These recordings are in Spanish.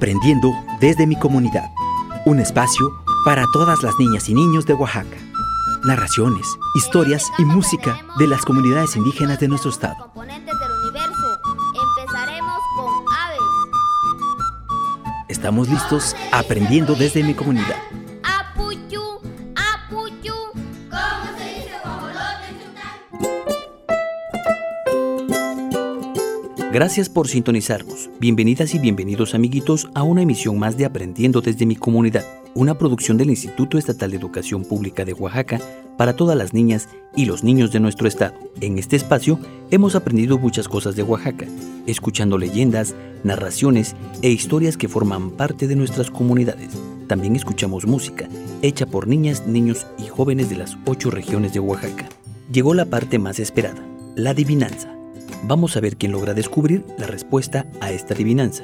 Aprendiendo desde mi comunidad. Un espacio para todas las niñas y niños de Oaxaca. Narraciones, historias y música de las comunidades indígenas de nuestro estado. Componentes del universo. Empezaremos con aves. Estamos listos aprendiendo desde mi comunidad. Apuyú, apuyú. ¿Cómo se dice guajolote en Chután? Gracias por sintonizarnos. Bienvenidas y bienvenidos, amiguitos, a una emisión más de Aprendiendo desde mi comunidad, una producción del Instituto Estatal de Educación Pública de Oaxaca para todas las niñas y los niños de nuestro estado. En este espacio hemos aprendido muchas cosas de Oaxaca, escuchando leyendas, narraciones e historias que forman parte de nuestras comunidades. También escuchamos música, hecha por niñas, niños y jóvenes de las 8 regiones de Oaxaca. Llegó la parte más esperada, la adivinanza. Vamos a ver quién logra descubrir la respuesta a esta adivinanza.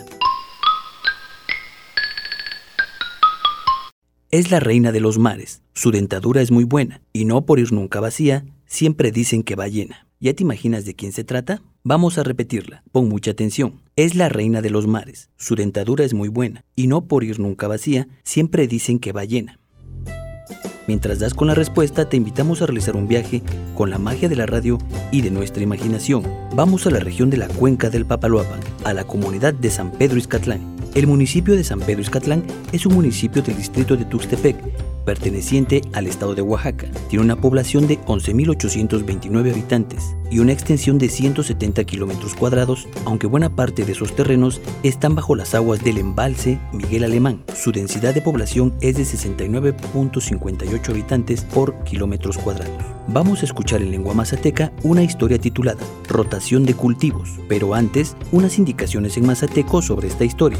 Es la reina de los mares, su dentadura es muy buena, y no por ir nunca vacía, siempre dicen que va llena. ¿Ya te imaginas de quién se trata? Vamos a repetirla, pon mucha atención. Es la reina de los mares, su dentadura es muy buena, y no por ir nunca vacía, siempre dicen que va llena. Mientras das con la respuesta, te invitamos a realizar un viaje con la magia de la radio y de nuestra imaginación. Vamos a la región de la Cuenca del Papaloapan, a la comunidad de San Pedro Izcatlán. El municipio de San Pedro Izcatlán es un municipio del distrito de Tuxtepec, perteneciente al estado de Oaxaca. Tiene una población de 11.829 habitantes y una extensión de 170 kilómetros cuadrados, aunque buena parte de esos terrenos están bajo las aguas del embalse Miguel Alemán. Su densidad de población es de 69.58 habitantes por kilómetros cuadrados. Vamos a escuchar en lengua mazateca una historia titulada Rotación de cultivos, pero antes, unas indicaciones en mazateco sobre esta historia.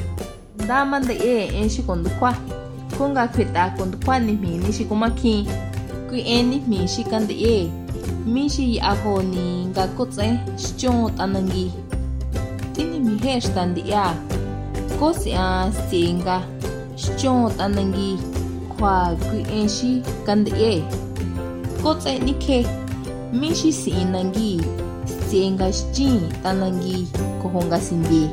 Kunga kwita kwani mi shi kuma ki ku eni mi shi kande e mi shi aho ni ga kotse shon tanangi tini mi he standi ya ko si a singa shon tanangi kwa ku en shi kande e kotse ni ke mi shi sinangi singa shi tanangi ko honga sindi.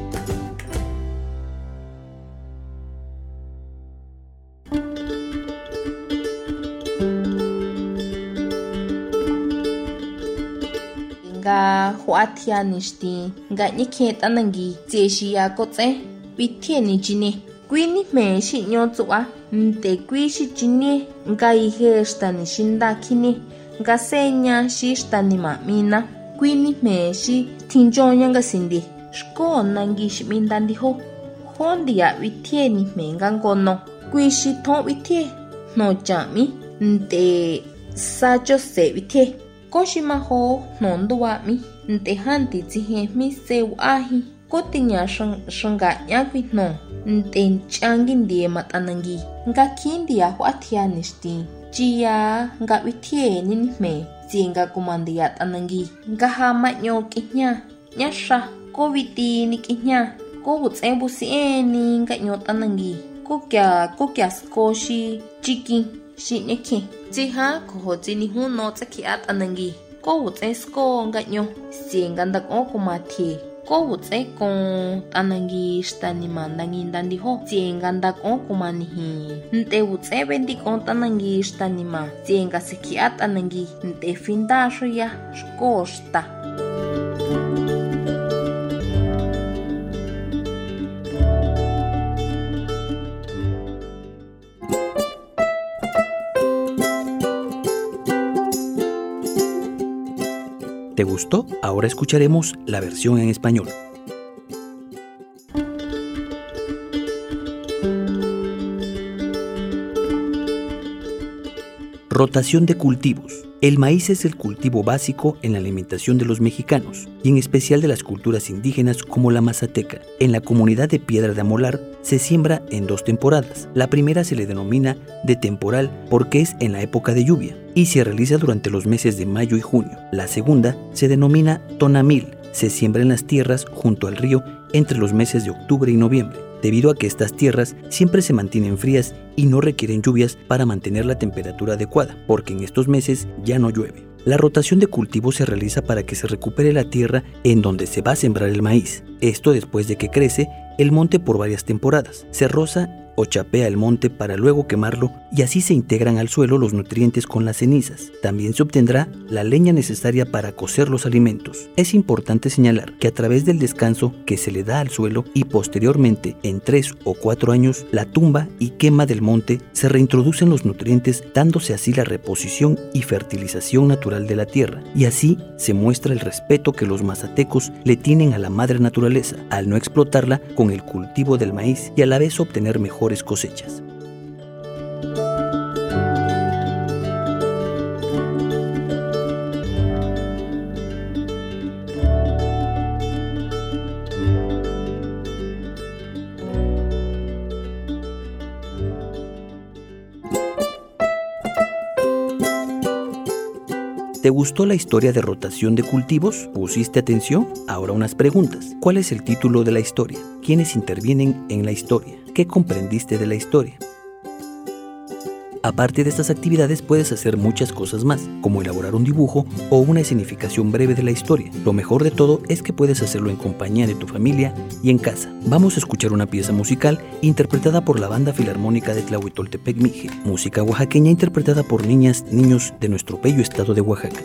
Nga huatia nishti nga nyike tanangi jeshi ya kotse pitie ni jine kwini me shi nyotsuwa nte kwi shi jine nga ihe shtani shinda kini nga senya shi shtani ma mina kwini me shi tinjonya nga sindi shko nangi shi mindandi ho hondi ya pitie ni me nga ngono kwi shi ton pitie no jami nte sajo se pitie Koshima ho nonduwa mi nte hanti tihe mi se wahi kotinya shanga nyakwi no nte nchangi ndiye matanangi nga kindi ya huatia nishti jia nga witie nini me zinga kumandi ya tanangi nga hama nyo kinya nyasha ko witi ni kinya ko butsebu sieni nga nyo tanangi ko kya skoshi chiki shi nyeke jiha ko jini hu no tsaki at anangi ko wutse sko nga nyo singa ndak o kumati ko wutse ko tanangi shtani mandangi ndandi ho singa ndak o kumani hi nte wutse bendi ko tanangi shtani ma singa siki at anangi nte finda ya sko shta. ¿Te gustó? Ahora escucharemos la versión en español. Rotación de cultivos. El maíz es el cultivo básico en la alimentación de los mexicanos y en especial de las culturas indígenas como la mazateca. En la comunidad de Piedra de Amolar se siembra en 2 temporadas. La primera se le denomina de temporal porque es en la época de lluvia y se realiza durante los meses de mayo y junio. La segunda se denomina tonamil. Se siembra en las tierras junto al río entre los meses de octubre y noviembre, debido a que estas tierras siempre se mantienen frías y no requieren lluvias para mantener la temperatura adecuada, porque en estos meses ya no llueve. La rotación de cultivos se realiza para que se recupere la tierra en donde se va a sembrar el maíz. Esto después de que crece el monte por varias temporadas. Se roza o chapea el monte para luego quemarlo y así se integran al suelo los nutrientes con las cenizas. También se obtendrá la leña necesaria para cocer los alimentos. Es importante señalar que a través del descanso que se le da al suelo y posteriormente en 3 o 4 años la tumba y quema del monte se reintroducen los nutrientes, dándose así la reposición y fertilización natural de la tierra, y así se muestra el respeto que los mazatecos le tienen a la madre naturaleza al no explotarla con el cultivo del maíz y a la vez obtener mejores cosechas. ¿Te gustó la historia de rotación de cultivos? ¿Pusiste atención? Ahora unas preguntas. ¿Cuál es el título de la historia? ¿Quiénes intervienen en la historia? ¿Qué comprendiste de la historia? Aparte de estas actividades puedes hacer muchas cosas más, como elaborar un dibujo o una escenificación breve de la historia. Lo mejor de todo es que puedes hacerlo en compañía de tu familia y en casa. Vamos a escuchar una pieza musical interpretada por la Banda Filarmónica de Tlahuitoltepec Mije, música oaxaqueña interpretada por niñas, niños de nuestro bello estado de Oaxaca.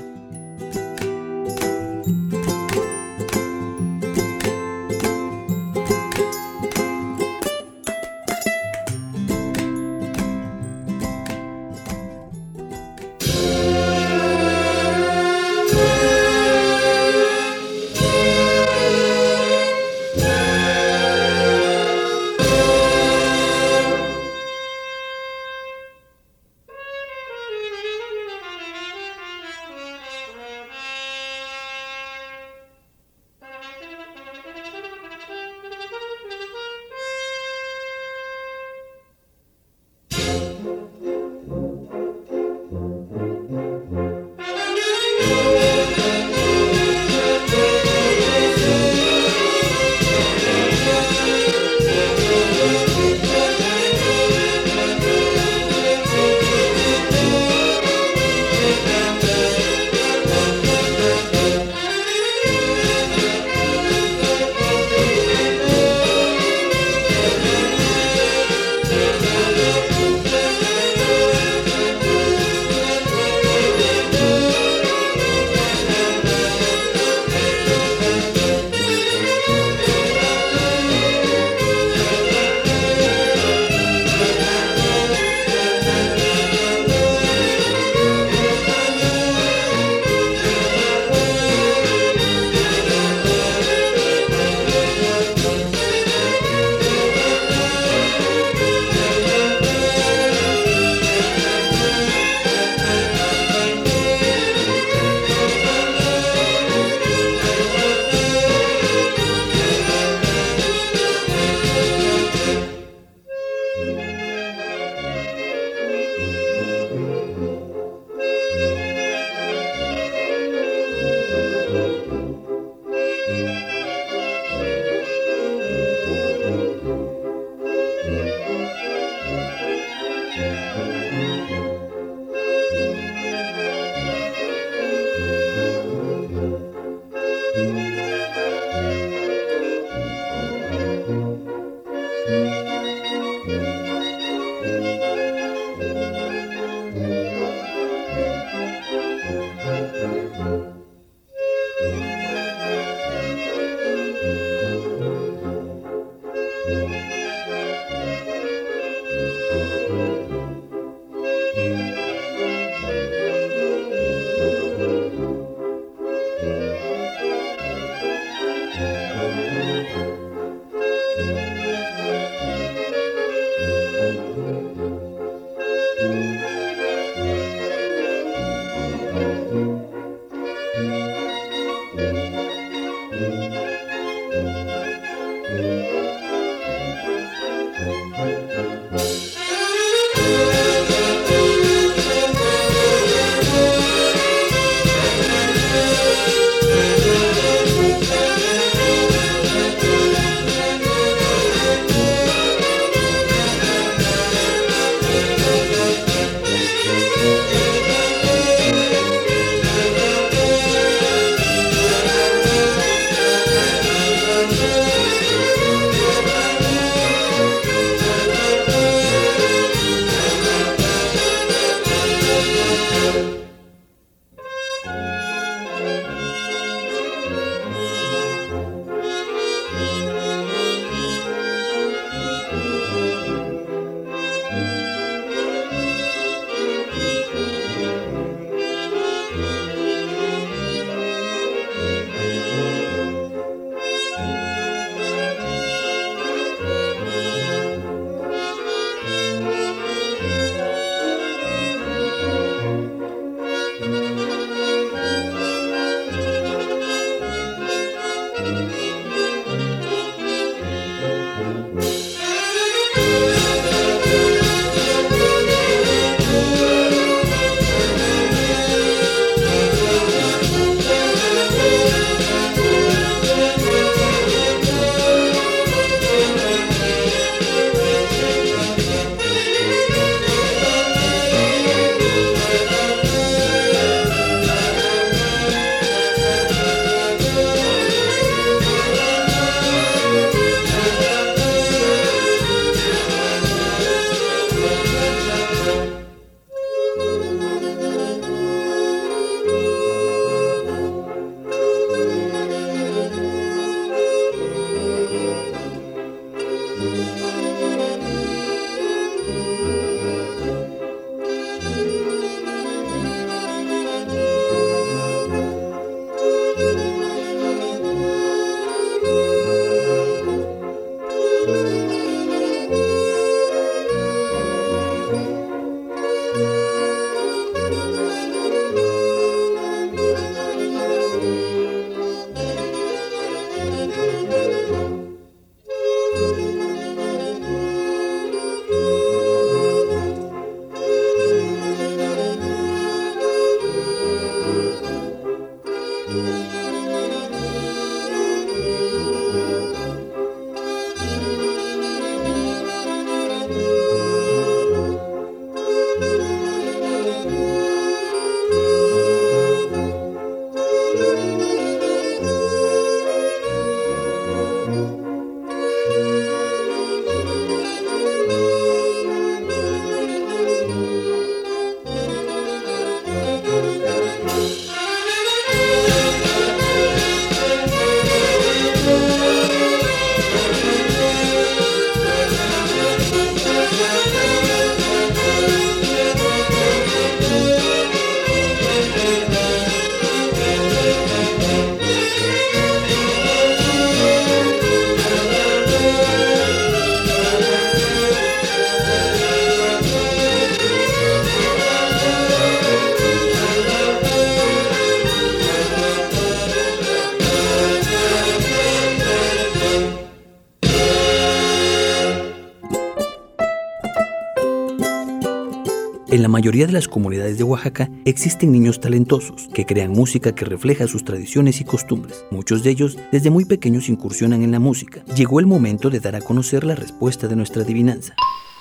En la mayoría de las comunidades de Oaxaca existen niños talentosos que crean música que refleja sus tradiciones y costumbres. Muchos de ellos desde muy pequeños incursionan en la música. Llegó el momento de dar a conocer la respuesta de nuestra adivinanza.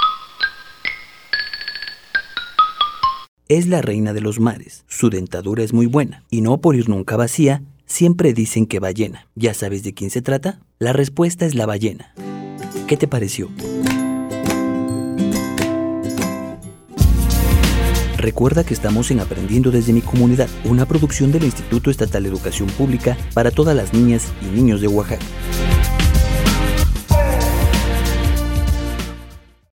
Es la reina de los mares, su dentadura es muy buena, y no por ir nunca vacía, siempre dicen que va llena. ¿Ya sabes de quién se trata? La respuesta es la ballena. ¿Qué te pareció? Recuerda que estamos en Aprendiendo desde mi comunidad, una producción del Instituto Estatal de Educación Pública para todas las niñas y niños de Oaxaca.